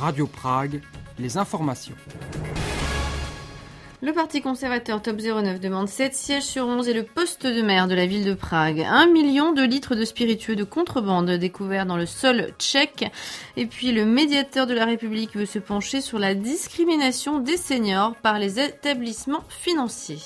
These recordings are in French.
Radio Prague, les informations. Le parti conservateur Top 09 demande 7 sièges sur 11 et le poste de maire de la ville de Prague. 1 million de litres de spiritueux de contrebande découverts dans le sol tchèque. Et puis le médiateur de la République veut se pencher sur la discrimination des seniors par les établissements financiers.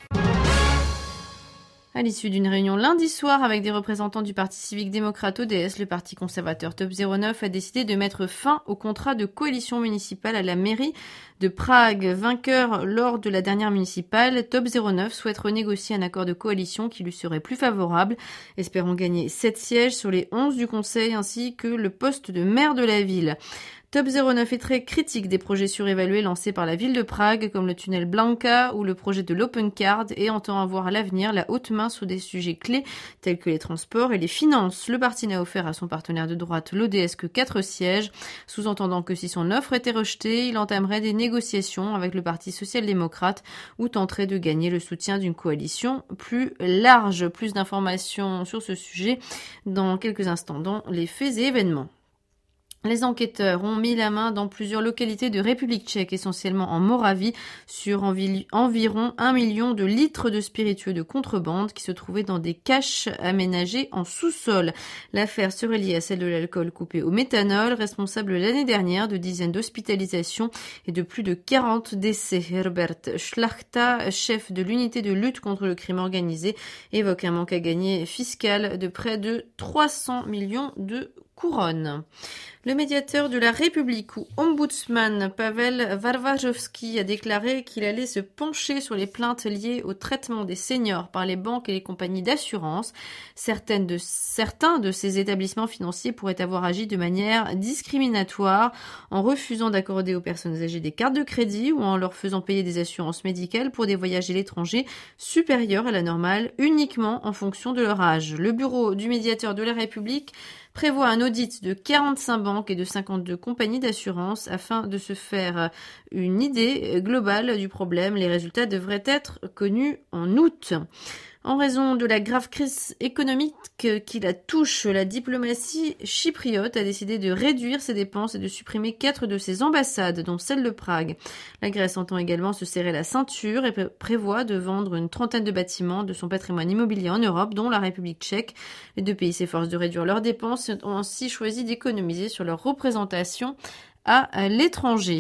À l'issue d'une réunion lundi soir avec des représentants du Parti civique démocrate ODS, le parti conservateur Top 09 a décidé de mettre fin au contrat de coalition municipale à la mairie de Prague. Vainqueur lors de la dernière municipale, Top 09 souhaite renégocier un accord de coalition qui lui serait plus favorable, espérant gagner 7 sièges sur les 11 du conseil ainsi que le poste de maire de la ville. Top 09 est très critique des projets surévalués lancés par la ville de Prague, comme le tunnel Blanka ou le projet de l'Open Card, et entend avoir à l'avenir la haute main sur des sujets clés tels que les transports et les finances. Le parti n'a offert à son partenaire de droite, l'ODS, que 4 sièges, sous-entendant que si son offre était rejetée, il entamerait des négociations avec le parti social-démocrate ou tenterait de gagner le soutien d'une coalition plus large. Plus d'informations sur ce sujet dans quelques instants dans les faits et événements. Les enquêteurs ont mis la main dans plusieurs localités de République tchèque, essentiellement en Moravie, sur environ 1 million de litres de spiritueux de contrebande qui se trouvaient dans des caches aménagées en sous-sol. L'affaire serait liée à celle de l'alcool coupé au méthanol, responsable l'année dernière de dizaines d'hospitalisations et de plus de 40 décès. Herbert Schlachta, chef de l'unité de lutte contre le crime organisé, évoque un manque à gagner fiscal de près de 300 millions de couronne. Le médiateur de la République ou ombudsman Pavel Varvařovský a déclaré qu'il allait se pencher sur les plaintes liées au traitement des seniors par les banques et les compagnies d'assurance. Certains de ces établissements financiers pourraient avoir agi de manière discriminatoire en refusant d'accorder aux personnes âgées des cartes de crédit ou en leur faisant payer des assurances médicales pour des voyages à l'étranger supérieurs à la normale uniquement en fonction de leur âge. Le bureau du médiateur de la République prévoit un audit de 45 banques et de 52 compagnies d'assurance afin de se faire une idée globale du problème. Les résultats devraient être connus en août. En raison de la grave crise économique qui la touche, la diplomatie chypriote a décidé de réduire ses dépenses et de supprimer 4 de ses ambassades, dont celle de Prague. La Grèce entend également se serrer la ceinture et prévoit de vendre une trentaine de bâtiments de son patrimoine immobilier en Europe, dont la République tchèque. Les deux pays s'efforcent de réduire leurs dépenses et ont ainsi choisi d'économiser sur leur représentation à l'étranger.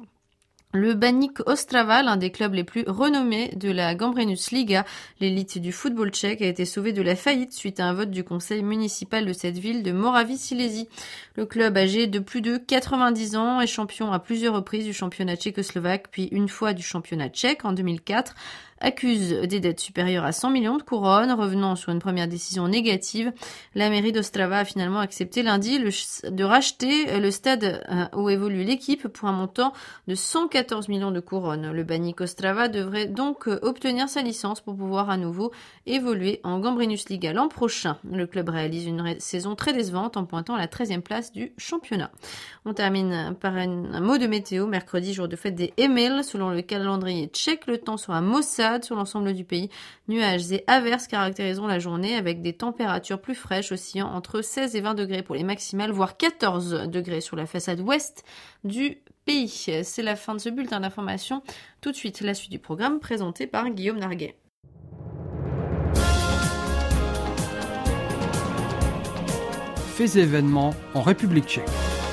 Le Baník Ostrava, l'un des clubs les plus renommés de la Gambrinus Liga, l'élite du football tchèque, a été sauvé de la faillite suite à un vote du conseil municipal de cette ville de Moravie-Silésie. Le club âgé de plus de 90 ans est champion à plusieurs reprises du championnat tchécoslovaque, puis une fois du championnat tchèque en 2004, accuse des dettes supérieures à 100 millions de couronnes. Revenant sur une première décision négative, la mairie d'Ostrava a finalement accepté lundi de racheter le stade où évolue l'équipe pour un montant de 114 millions de couronnes. Le Baník Ostrava devrait donc obtenir sa licence pour pouvoir à nouveau évoluer en Gambrinus Liga l'an prochain. Le club réalise une saison très décevante en pointant à la 13e place du championnat. On termine par un mot de météo. Mercredi, jour de fête des Emil. Selon le calendrier tchèque, le temps sera maussade sur l'ensemble du pays. Nuages et averses caractériseront la journée avec des températures plus fraîches oscillant entre 16 et 20 degrés pour les maximales, voire 14 degrés sur la façade ouest du pays. C'est la fin de ce bulletin d'information. Tout de suite, la suite du programme présenté par Guillaume Narguet. Faits et événements en République tchèque.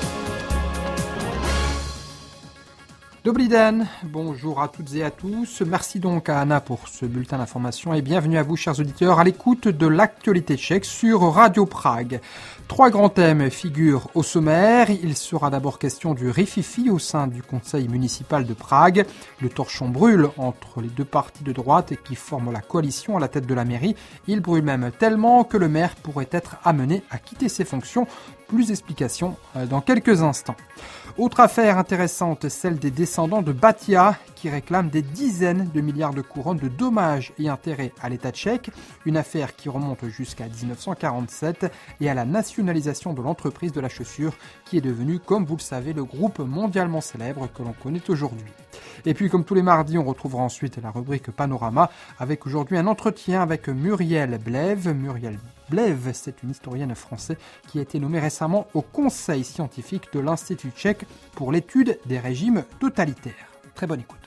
Dobrý den, bonjour à toutes et à tous. Merci donc à Anna pour ce bulletin d'information et bienvenue à vous, chers auditeurs, à l'écoute de l'actualité tchèque sur Radio Prague. 3 grands thèmes figurent au sommaire. Il sera d'abord question du rififi au sein du conseil municipal de Prague. Le torchon brûle entre les deux partis de droite qui forment la coalition à la tête de la mairie. Il brûle même tellement que le maire pourrait être amené à quitter ses fonctions. Plus d'explications dans quelques instants. Autre affaire intéressante, celle des descendants de Batia qui réclament des dizaines de milliards de couronnes de dommages et intérêts à l'État tchèque. Une affaire qui remonte jusqu'à 1947 et à la nationalisation de l'entreprise de la chaussure qui est devenue, comme vous le savez, le groupe mondialement célèbre que l'on connaît aujourd'hui. Et puis, comme tous les mardis, on retrouvera ensuite la rubrique Panorama, avec aujourd'hui un entretien avec Muriel Blève. Muriel Blève, c'est une historienne française qui a été nommée récemment au Conseil scientifique de l'Institut tchèque pour l'étude des régimes totalitaires. Très bonne écoute.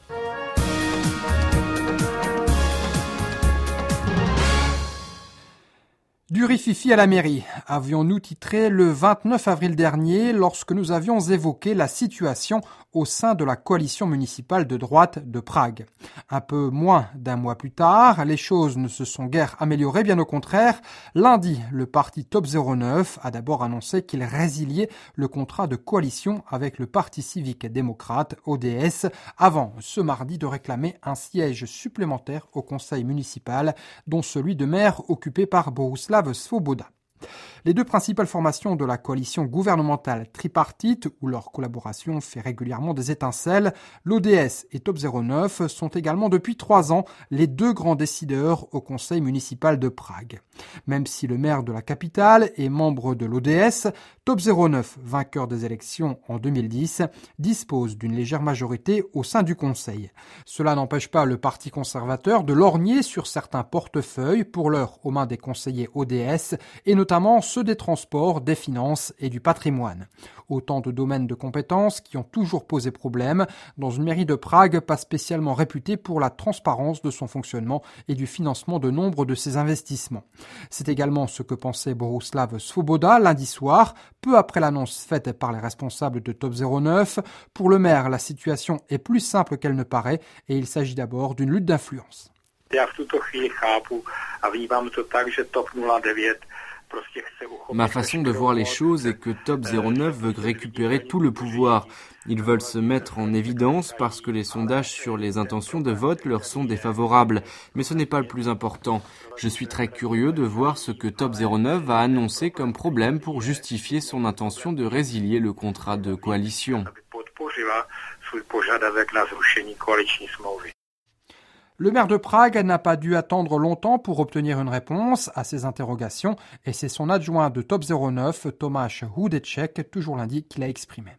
Du rififi à la mairie, avions-nous titré le 29 avril dernier lorsque nous avions évoqué la situation au sein de la coalition municipale de droite de Prague. Un peu moins d'un mois plus tard, les choses ne se sont guère améliorées, bien au contraire. Lundi, le parti Top 09 a d'abord annoncé qu'il résiliait le contrat de coalition avec le Parti civique démocrate, ODS, avant ce mardi de réclamer un siège supplémentaire au conseil municipal, dont celui de maire occupé par Bohuslav Svoboda. Les deux principales formations de la coalition gouvernementale tripartite, où leur collaboration fait régulièrement des étincelles, l'ODS et Top 09, sont également depuis 3 ans les deux grands décideurs au conseil municipal de Prague. Même si le maire de la capitale est membre de l'ODS, Top 09, vainqueur des élections en 2010, dispose d'une légère majorité au sein du conseil. Cela n'empêche pas le parti conservateur de lorgner sur certains portefeuilles, pour l'heure aux mains des conseillers ODS, et notamment ceux des transports, des finances et du patrimoine. Autant de domaines de compétences qui ont toujours posé problème dans une mairie de Prague pas spécialement réputée pour la transparence de son fonctionnement et du financement de nombre de ses investissements. C'est également ce que pensait Bohuslav Svoboda lundi soir, peu après l'annonce faite par les responsables de Top 09. Pour le maire, la situation est plus simple qu'elle ne paraît et il s'agit d'abord d'une lutte d'influence. Ma façon de voir les choses est que Top 09 veut récupérer tout le pouvoir. Ils veulent se mettre en évidence parce que les sondages sur les intentions de vote leur sont défavorables. Mais ce n'est pas le plus important. Je suis très curieux de voir ce que Top 09 va annoncer comme problème pour justifier son intention de résilier le contrat de coalition. Le maire de Prague n'a pas dû attendre longtemps pour obtenir une réponse à ses interrogations et c'est son adjoint de Top 09, Tomáš Hudeček, toujours lundi, qui l'a exprimé.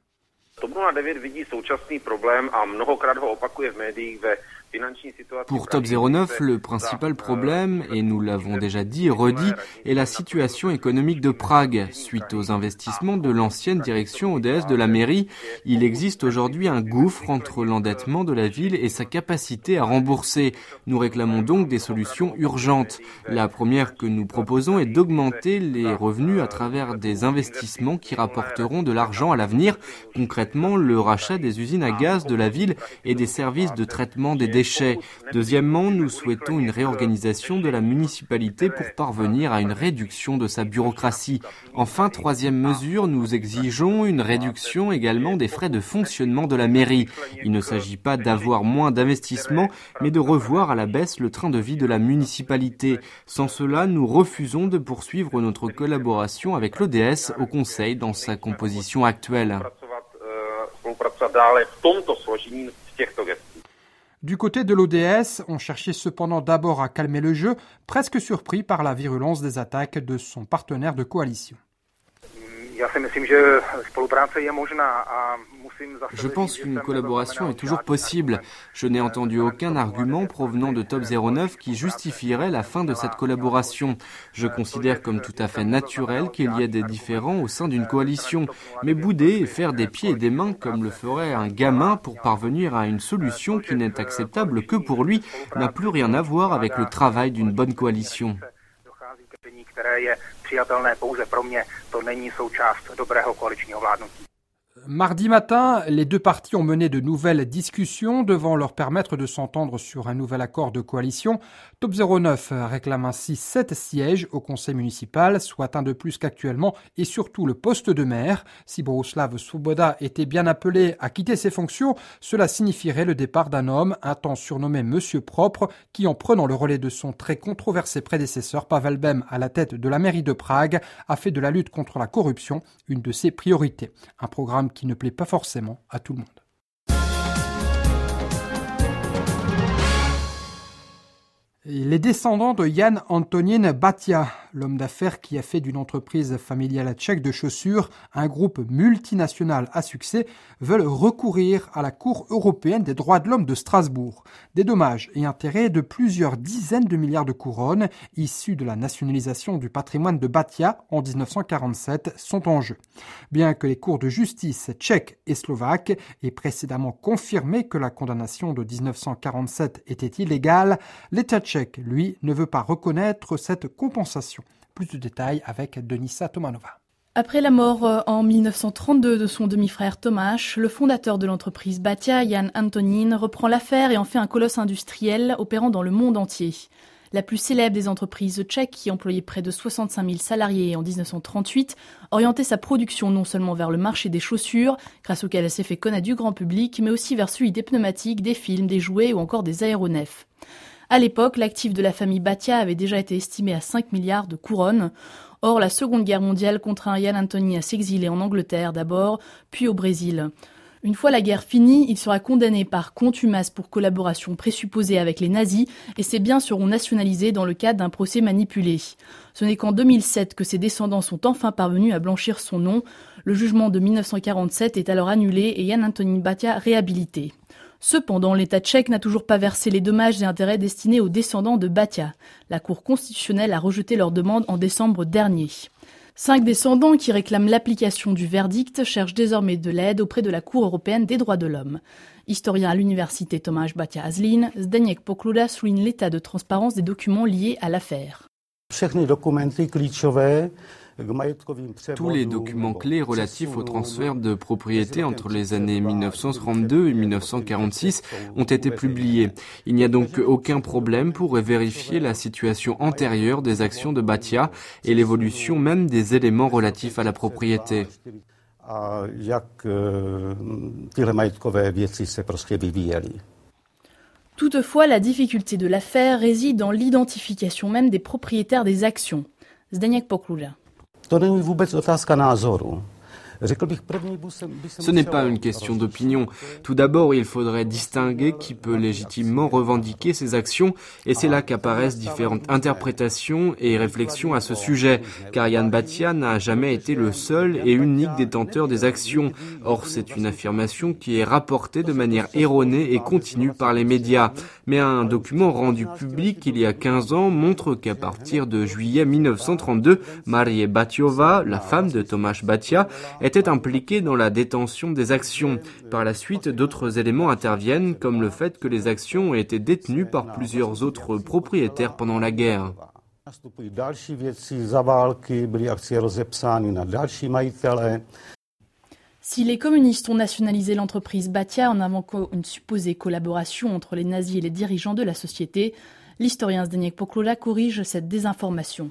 Pour Top 09, le principal problème, et nous l'avons déjà dit et redit, est la situation économique de Prague. Suite aux investissements de l'ancienne direction ODS de la mairie, il existe aujourd'hui un gouffre entre l'endettement de la ville et sa capacité à rembourser. Nous réclamons donc des solutions urgentes. La première que nous proposons est d'augmenter les revenus à travers des investissements qui rapporteront de l'argent à l'avenir, concrètement le rachat des usines à gaz de la ville et des services de traitement des déchets. Deuxièmement, nous souhaitons une réorganisation de la municipalité pour parvenir à une réduction de sa bureaucratie. Enfin, troisième mesure, nous exigeons une réduction également des frais de fonctionnement de la mairie. Il ne s'agit pas d'avoir moins d'investissements, mais de revoir à la baisse le train de vie de la municipalité. Sans cela, nous refusons de poursuivre notre collaboration avec l'ODS au Conseil dans sa composition actuelle. Du côté de l'ODS, on cherchait cependant d'abord à calmer le jeu, presque surpris par la virulence des attaques de son partenaire de coalition. Je pense qu'une collaboration est toujours possible. Je n'ai entendu aucun argument provenant de Top 09 qui justifierait la fin de cette collaboration. Je considère comme tout à fait naturel qu'il y ait des différends au sein d'une coalition. Mais bouder et faire des pieds et des mains comme le ferait un gamin pour parvenir à une solution qui n'est acceptable que pour lui n'a plus rien à voir avec le travail d'une bonne coalition. Mardi matin, les deux partis ont mené de nouvelles discussions devant leur permettre de s'entendre sur un nouvel accord de coalition. Top 09 réclame ainsi 7 sièges au conseil municipal, soit un de plus qu'actuellement, et surtout le poste de maire. Si Bohuslav Svoboda était bien appelé à quitter ses fonctions, cela signifierait le départ d'un homme, un temps surnommé Monsieur Propre, qui en prenant le relais de son très controversé prédécesseur Pavel Bem à la tête de la mairie de Prague, a fait de la lutte contre la corruption une de ses priorités. Un programme qui ne plaît pas forcément à tout le monde. Les descendants de Jan Antonín Baťa, l'homme d'affaires qui a fait d'une entreprise familiale tchèque de chaussures un groupe multinational à succès, veulent recourir à la Cour européenne des droits de l'homme de Strasbourg. Des dommages et intérêts de plusieurs dizaines de milliards de couronnes, issus de la nationalisation du patrimoine de Baťa en 1947, sont en jeu. Bien que les cours de justice tchèques et slovaques aient précédemment confirmé que la condamnation de 1947 était illégale, l'État tchèque, lui, ne veut pas reconnaître cette compensation. Plus de détails avec Denisa Tomanova. Après la mort en 1932 de son demi-frère Tomáš, le fondateur de l'entreprise Baťa, Jan Antonín, reprend l'affaire et en fait un colosse industriel opérant dans le monde entier. La plus célèbre des entreprises tchèques, qui employait près de 65 000 salariés en 1938, orientait sa production non seulement vers le marché des chaussures, grâce auquel elle s'est fait connaître du grand public, mais aussi vers celui des pneumatiques, des films, des jouets ou encore des aéronefs. À l'époque, l'actif de la famille Baťa avait déjà été estimé à 5 milliards de couronnes. Or, la Seconde Guerre mondiale contraint Jan Antonín à s'exiler en Angleterre d'abord, puis au Brésil. Une fois la guerre finie, il sera condamné par contumace pour collaboration présupposée avec les nazis et ses biens seront nationalisés dans le cadre d'un procès manipulé. Ce n'est qu'en 2007 que ses descendants sont enfin parvenus à blanchir son nom. Le jugement de 1947 est alors annulé et Jan Antonín Baťa réhabilité. Cependant, l'État tchèque n'a toujours pas versé les dommages et intérêts destinés aux descendants de Baťa. La Cour constitutionnelle a rejeté leur demande en décembre dernier. 5 descendants qui réclament l'application du verdict cherchent désormais de l'aide auprès de la Cour européenne des droits de l'homme. Historien à l'université Tomáš Baťa à Zlín, Zdeněk Poklúda souligne l'état de transparence des documents liés à l'affaire. Tous les documents clés relatifs au transfert de propriété entre les années 1932 et 1946 ont été publiés. Il n'y a donc aucun problème pour vérifier la situation antérieure des actions de Baťa et l'évolution même des éléments relatifs à la propriété. Toutefois, la difficulté de l'affaire réside dans l'identification même des propriétaires des actions. Zdeněk Poklúda. Ce n'est pas une question d'opinion. Tout d'abord, il faudrait distinguer qui peut légitimement revendiquer ces actions et c'est là qu'apparaissent différentes interprétations et réflexions à ce sujet, car Jan Baťa n'a jamais été le seul et unique détenteur des actions. Or, c'est une affirmation qui est rapportée de manière erronée et continue par les médias. Mais un document rendu public il y a 15 ans montre qu'à partir de juillet 1932, Marie Baťová, la femme de Tomáš Baťa, était impliquée dans la détention des actions. Par la suite, d'autres éléments interviennent, comme le fait que les actions ont été détenues par plusieurs autres propriétaires pendant la guerre. Si les communistes ont nationalisé l'entreprise Baťa en invoquant une supposée collaboration entre les nazis et les dirigeants de la société, l'historien Zdeněk Poklúda corrige cette désinformation.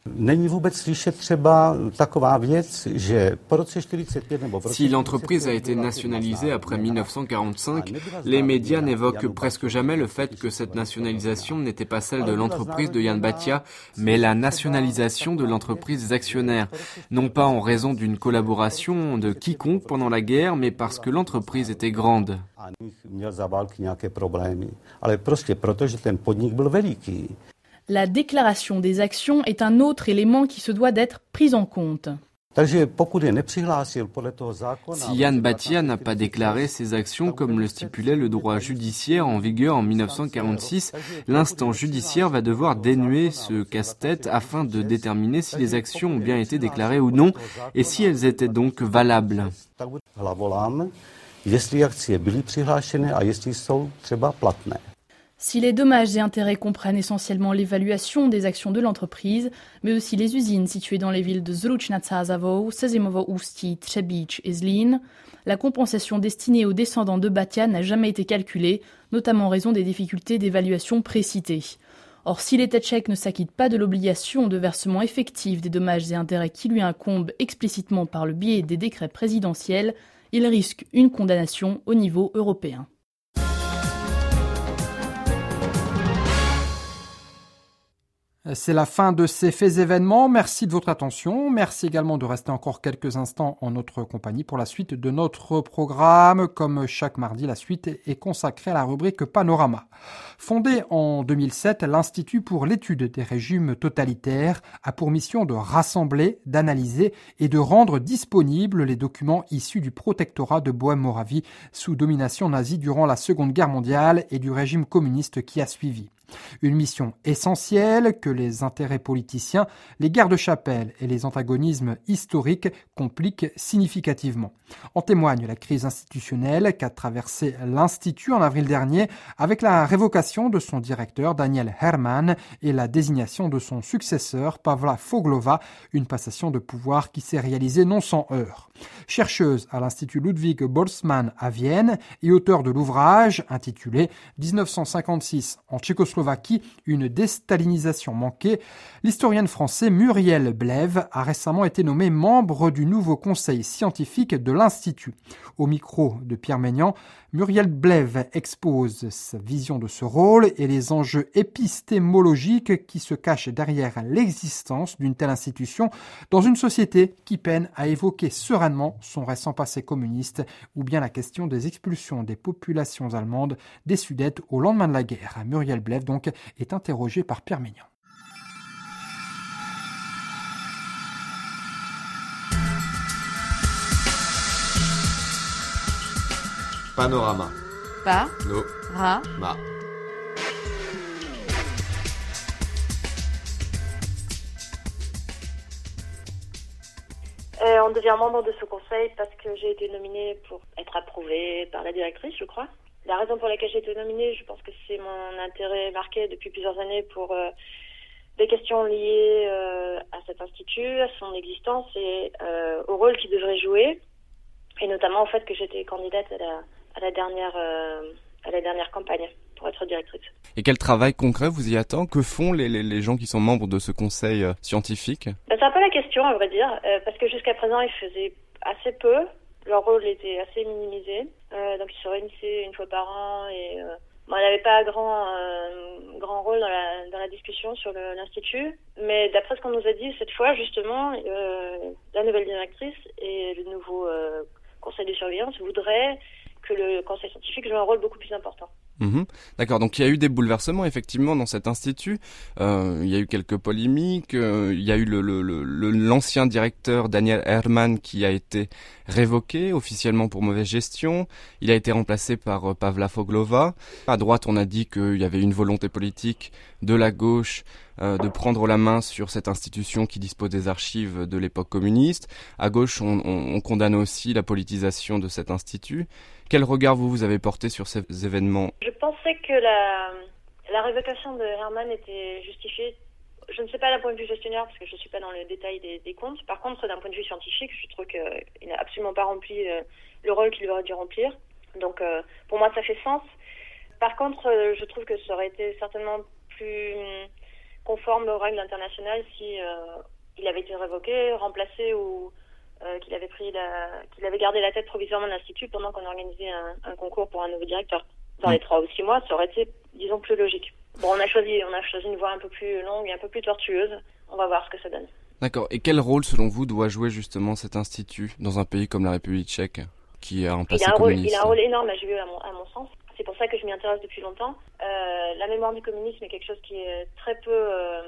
Si l'entreprise a été nationalisée après 1945, les médias n'évoquent presque jamais le fait que cette nationalisation n'était pas celle de l'entreprise de Jan Baťa, mais la nationalisation de l'entreprise des actionnaires. Non pas en raison d'une collaboration de quiconque pendant la guerre, mais parce que l'entreprise était grande. La déclaration des actions est un autre élément qui se doit d'être pris en compte. Si Jan Baťa n'a pas déclaré ses actions comme le stipulait le droit judiciaire en vigueur en 1946, l'instance judiciaire va devoir dénuer ce casse-tête afin de déterminer si les actions ont bien été déclarées ou non et si elles étaient donc valables. Si les dommages et intérêts comprennent essentiellement l'évaluation des actions de l'entreprise, mais aussi les usines situées dans les villes de Zruč nad Sázavou, Sezimovo Ústí, Třebíč et Zlín, la compensation destinée aux descendants de Baťa n'a jamais été calculée, notamment en raison des difficultés d'évaluation précitées. Or, si l'État tchèque ne s'acquitte pas de l'obligation de versement effectif des dommages et intérêts qui lui incombent explicitement par le biais des décrets présidentiels, il risque une condamnation au niveau européen. C'est la fin de ces faits événements. Merci de votre attention. Merci également de rester encore quelques instants en notre compagnie pour la suite de notre programme. Comme chaque mardi, la suite est consacrée à la rubrique Panorama. Fondé en 2007, l'Institut pour l'étude des régimes totalitaires a pour mission de rassembler, d'analyser et de rendre disponibles les documents issus du protectorat de Bohème-Moravie sous domination nazie durant la Seconde Guerre mondiale et du régime communiste qui a suivi. Une mission essentielle que les intérêts politiciens, les guerres de chapelle et les antagonismes historiques compliquent significativement. En témoigne la crise institutionnelle qu'a traversée l'Institut en avril dernier avec la révocation de son directeur Daniel Herman et la désignation de son successeur Pavla Foglova, une passation de pouvoir qui s'est réalisée non sans heurts. Chercheuse à l'Institut Ludwig Boltzmann à Vienne et auteur de l'ouvrage intitulé 1956 en Tchécoslovaquie, une déstalinisation manquée, l'historienne française Muriel Blève a récemment été nommée membre du nouveau conseil scientifique de l'Institut. Au micro de Pierre Maignan, Muriel Blève expose sa vision de ce rôle et les enjeux épistémologiques qui se cachent derrière l'existence d'une telle institution dans une société qui peine à évoquer sereinement son récent passé communiste ou bien la question des expulsions des populations allemandes des Sudètes au lendemain de la guerre. Muriel Blève donc est interrogée par Pierre Maignan. Panorama. Pa. No. Ra. Ma. On devient membre de ce conseil parce que j'ai été nominée pour être approuvée par la directrice, je crois. La raison pour laquelle j'ai été nominée, je pense que c'est mon intérêt marqué depuis plusieurs années pour des questions liées à cet institut, à son existence et au rôle qu'il devrait jouer. Et notamment au fait que j'étais candidate à la dernière campagne pour être directrice. Et quel travail concret vous y attend? Que font les gens qui sont membres de ce conseil scientifique? C'est un peu la question, à vrai dire, parce que jusqu'à présent, ils faisaient assez peu. Leur rôle était assez minimisé. Donc, ils se réunissaient une fois par an et ils n'avaient pas grand rôle dans la discussion sur l'Institut. Mais d'après ce qu'on nous a dit cette fois, justement, la nouvelle directrice et le nouveau conseil de surveillance voudraient que le conseil scientifique joue un rôle beaucoup plus important. D'accord, donc il y a eu des bouleversements effectivement dans cet institut, il y a eu quelques polémiques, il y a eu l'ancien directeur Daniel Herman qui a été révoqué officiellement pour mauvaise gestion, il a été remplacé par Pavla Foglova. À droite on a dit qu'il y avait une volonté politique de la gauche de prendre la main sur cette institution qui dispose des archives de l'époque communiste. À gauche on condamne aussi la politisation de cet institut. Quel regard vous avez porté sur ces événements? Je pensais que la révocation de Herman était justifiée. Je ne sais pas d'un point de vue gestionnaire parce que je ne suis pas dans le détail des comptes. Par contre, d'un point de vue scientifique, je trouve qu'il n'a absolument pas rempli le rôle qu'il aurait dû remplir. Donc, pour moi, ça fait sens. Par contre, je trouve que ça aurait été certainement plus conforme aux règles internationales si il avait été révoqué, remplacé ou qu'il avait gardé la tête provisoirement de l'Institut pendant qu'on organisait un concours pour un nouveau directeur. Dans les 3 ou 6 mois, ça aurait été, disons, plus logique. Bon, on a choisi une voie un peu plus longue et un peu plus tortueuse. On va voir ce que ça donne. D'accord. Et quel rôle, selon vous, doit jouer justement cet institut dans un pays comme la République tchèque, qui a un passé communiste? Il a un rôle énorme à jouer, à mon sens. C'est pour ça que je m'y intéresse depuis longtemps. La mémoire du communisme est quelque chose qui est très peu...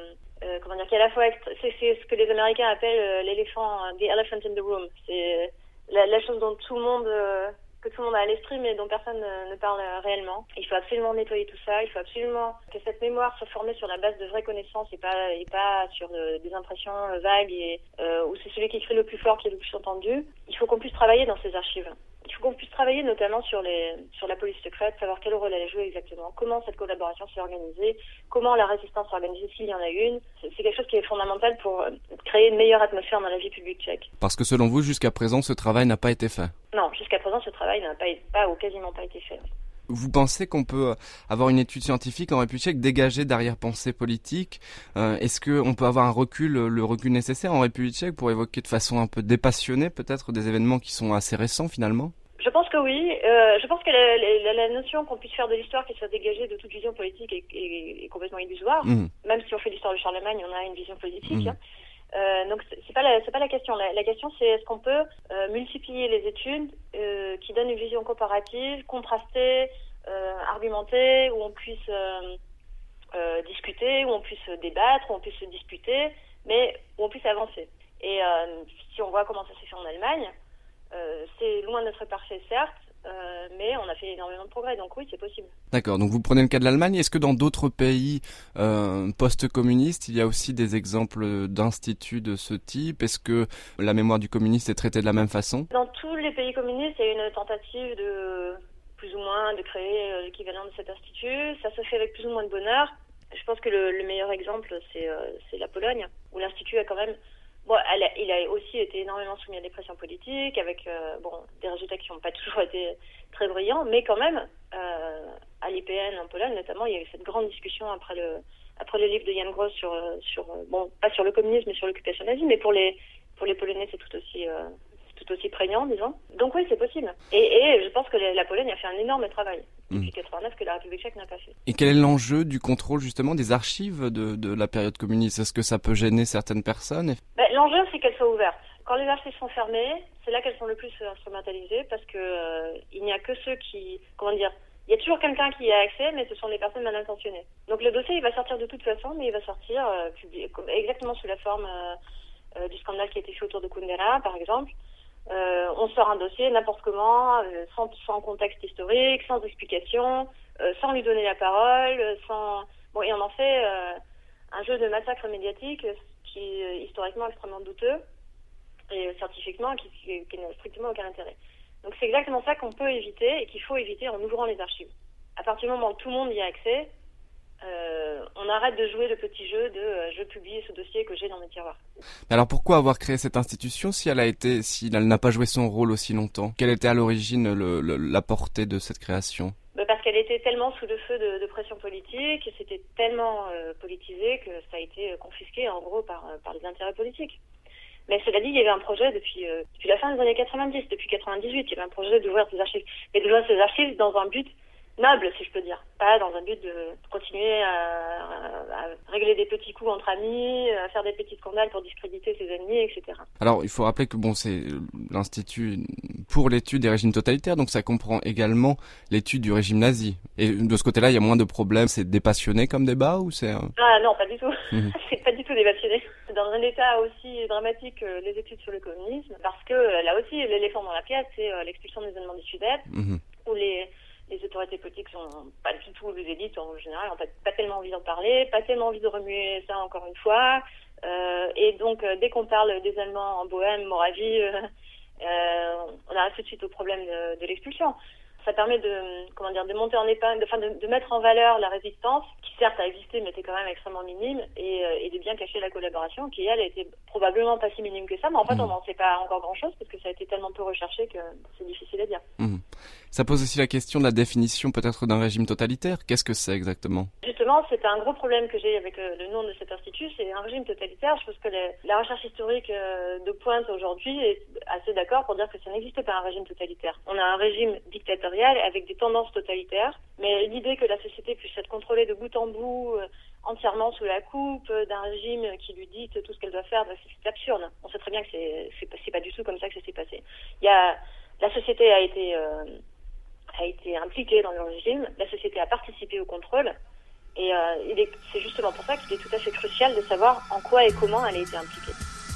qui est à la fois... C'est ce que les Américains appellent l'éléphant, the elephant in the room. C'est la chose dont tout le monde... que tout le monde a à l'esprit, mais dont personne ne parle réellement. Il faut absolument nettoyer tout ça. Il faut absolument que cette mémoire soit formée sur la base de vraies connaissances et pas sur des impressions vagues où c'est celui qui crie le plus fort qui est le plus entendu. Il faut qu'on puisse travailler dans ces archives. Il faut qu'on puisse travailler notamment sur la police secrète, savoir quel rôle elle a joué exactement, comment cette collaboration s'est organisée, comment la résistance s'est organisée s'il y en a une. C'est quelque chose qui est fondamental pour créer une meilleure atmosphère dans la vie publique tchèque. Parce que selon vous, jusqu'à présent, ce travail n'a pas été fait? Non, jusqu'à présent, ce travail n'a pas ou quasiment pas été fait. Vous pensez qu'on peut avoir une étude scientifique en République tchèque dégagée d'arrière-pensée politique? Est-ce qu'on peut avoir le recul nécessaire en République tchèque pour évoquer de façon un peu dépassionnée peut-être des événements qui sont assez récents finalement? Je pense que oui. Je pense que la notion qu'on puisse faire de l'histoire qui soit dégagée de toute vision politique est complètement illusoire. Même si on fait l'histoire de Charlemagne, on a une vision politique. Donc c'est pas la question. La question c'est est-ce qu'on peut multiplier les études qui donnent une vision comparative, contrastée, argumentée, où on puisse discuter, où on puisse débattre, où on puisse se disputer, mais où on puisse avancer. Et si on voit comment ça s'est fait en Allemagne, c'est loin d'être parfait, certes, mais on a fait énormément de progrès, donc oui, c'est possible. D'accord, donc vous prenez le cas de l'Allemagne. Est-ce que dans d'autres pays post-communistes, il y a aussi des exemples d'instituts de ce type? Est-ce que la mémoire du communiste est traitée de la même façon? Dans tous les pays communistes, il y a une tentative de plus ou moins de créer l'équivalent de cet institut. Ça se fait avec plus ou moins de bonheur. Je pense que le meilleur exemple, c'est la Pologne, où l'institut a quand même... Bon, il a aussi été énormément soumis à des pressions politiques, avec des résultats qui n'ont pas toujours été très brillants, mais quand même, à l'IPN en Pologne notamment, il y a eu cette grande discussion après le livre de Jan Gross sur pas sur le communisme, mais sur l'occupation nazie, mais pour les Polonais, c'est tout aussi prégnant, disons. Donc oui, c'est possible. Et je pense que la Pologne a fait un énorme travail depuis 89 que la République tchèque n'a pas fait. Et quel est l'enjeu du contrôle justement des archives de la période communiste? Est-ce que ça peut gêner certaines personnes? L'enjeu, c'est qu'elles soient ouvertes. Quand les archives sont fermées, c'est là qu'elles sont le plus instrumentalisées parce que il n'y a que ceux qui... Il y a toujours quelqu'un qui y a accès, mais ce sont des personnes mal intentionnées. Donc le dossier, il va sortir de toute façon, mais il va sortir exactement sous la forme du scandale qui a été fait autour de Kundera, par exemple. On sort un dossier n'importe comment, sans contexte historique, sans explication, sans lui donner la parole, et on en fait un jeu de massacre médiatique qui est historiquement extrêmement douteux et scientifiquement qui n'a strictement aucun intérêt. Donc c'est exactement ça qu'on peut éviter et qu'il faut éviter en ouvrant les archives. À partir du moment où tout le monde y a accès, on arrête de jouer le petit jeu de je publie ce dossier que j'ai dans mes tiroirs. Alors pourquoi avoir créé cette institution si elle n'a pas joué son rôle aussi longtemps? Quelle était à l'origine la portée de cette création? Parce qu'elle était tellement sous le feu de pression politique, c'était tellement politisé que ça a été confisqué en gros par les intérêts politiques. Mais cela dit, il y avait un projet depuis la fin des années 90, depuis 98, il y avait un projet d'ouvrir ces archives. Et d'ouvrir ces archives dans un but noble, si je peux dire. Pas dans un but de continuer à régler des petits coups entre amis, à faire des petits scandales pour discréditer ses ennemis, etc. Alors, il faut rappeler que c'est l'Institut pour l'étude des régimes totalitaires, donc ça comprend également l'étude du régime nazi. Et de ce côté-là, il y a moins de problèmes. C'est dépassionné comme débat ou c'est... Ah non, pas du tout. C'est pas du tout dépassionné. C'est dans un état aussi dramatique que les études sur le communisme, parce que là aussi, l'éléphant dans la pièce, c'est l'expulsion des Allemands du Sudète, où les autorités politiques sont pas du tout, les élites en général, ont pas tellement envie d'en parler, pas tellement envie de remuer ça encore une fois. Et donc, dès qu'on parle des Allemands en Bohème, Moravie, on arrive tout de suite au problème de l'expulsion. Ça permet de monter en épingle, de mettre en valeur la résistance, qui certes a existé, mais était quand même extrêmement minime, et de bien cacher la collaboration, qui elle était probablement pas si minime que ça, mais en fait on n'en sait pas encore grand-chose, parce que ça a été tellement peu recherché que c'est difficile à dire. Ça pose aussi la question de la définition peut-être d'un régime totalitaire. Qu'est-ce que c'est exactement? Justement, c'est un gros problème que j'ai avec le nom de cet institut, c'est un régime totalitaire. Je pense que la recherche historique de pointe aujourd'hui est assez d'accord pour dire que ça n'existe pas un régime totalitaire. On a un régime dictatorial avec des tendances totalitaires, mais l'idée que la société puisse être contrôlée de bout en bout, entièrement sous la coupe d'un régime qui lui dicte tout ce qu'elle doit faire, c'est absurde. On sait très bien que c'est pas du tout comme ça que ça s'est passé. La société a été impliquée dans le régime, la société a participé au contrôle, et c'est justement pour ça qu'il est tout à fait crucial de savoir en quoi et comment elle a été impliquée.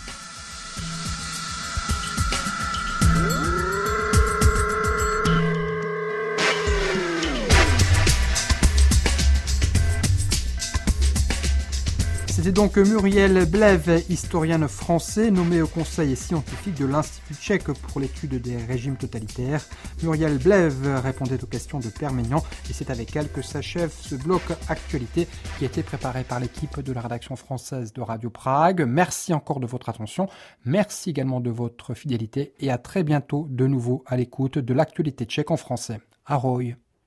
C'était donc Muriel Blev, historienne français, nommée au conseil scientifique de l'Institut tchèque pour l'étude des régimes totalitaires. Muriel Blev répondait aux questions de Père Maignan et c'est avec elle que s'achève ce bloc actualité qui a été préparé par l'équipe de la rédaction française de Radio Prague. Merci encore de votre attention, merci également de votre fidélité et à très bientôt de nouveau à l'écoute de l'actualité tchèque en français. Ahoj!